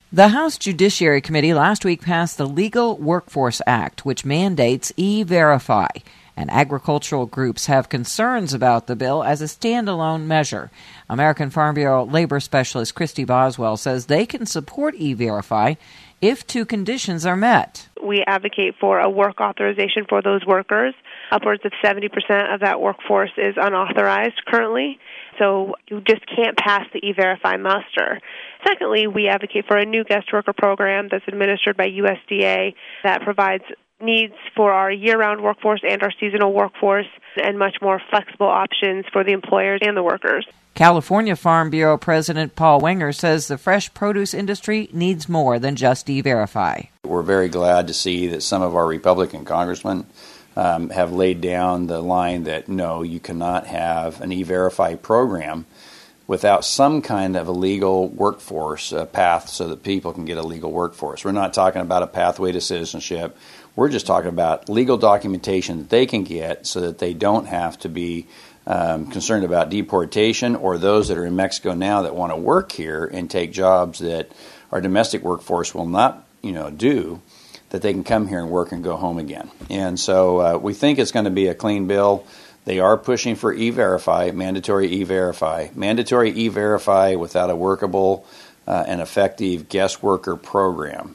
The House Judiciary Committee last week passed the Legal Workforce Act, which mandates E-Verify, and agricultural groups have concerns about the bill as a standalone measure. American Farm Bureau labor specialist Christy Boswell says they can support E-Verify if two conditions are met. We advocate for a work authorization for those workers. Upwards of 70% of that workforce is unauthorized currently, so you just can't pass the E-Verify muster. Secondly, we advocate for a new guest worker program that's administered by USDA that provides needs for our year-round workforce and our seasonal workforce and much more flexible options for the employers and the workers. California Farm Bureau President Paul Wenger says the fresh produce industry needs more than just E-Verify. We're very glad to see that some of our Republican congressmen have laid down the line that no, you cannot have an E-Verify program without some kind of a legal workforce path so that people can get a legal workforce. We're not talking about a pathway to citizenship. We're just talking about legal documentation that they can get so that they don't have to be concerned about deportation, or those that are in Mexico now that want to work here and take jobs that our domestic workforce will not, do, that they can come here and work and go home again. And so we think it's going to be a clean bill. They are pushing for E-Verify, mandatory E-Verify. Mandatory E-Verify without a workable and effective guest worker program.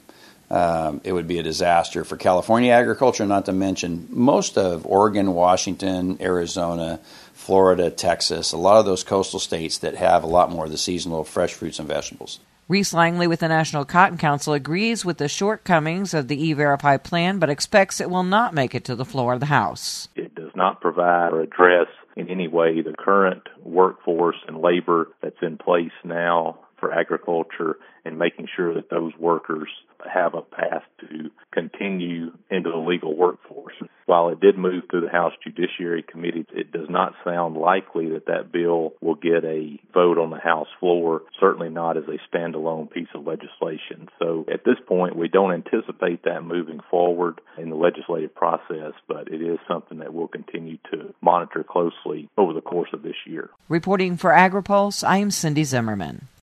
It would be a disaster for California agriculture, not to mention most of Oregon, Washington, Arizona, Florida, Texas, a lot of those coastal states that have a lot more of the seasonal fresh fruits and vegetables. Reese Langley with the National Cotton Council agrees with the shortcomings of the E-Verify plan, but expects it will not make it to the floor of the House. It does not provide or address in any way the current workforce and labor that's in place now for agriculture, and making sure that those workers have a path to continue into the legal workforce. While it did move through the House Judiciary Committee, it does not sound likely that that bill will get a vote on the House floor, certainly not as a standalone piece of legislation. So at this point, we don't anticipate that moving forward in the legislative process, but it is something that we'll continue to monitor closely over the course of this year. Reporting for AgriPulse, I am Cindy Zimmerman.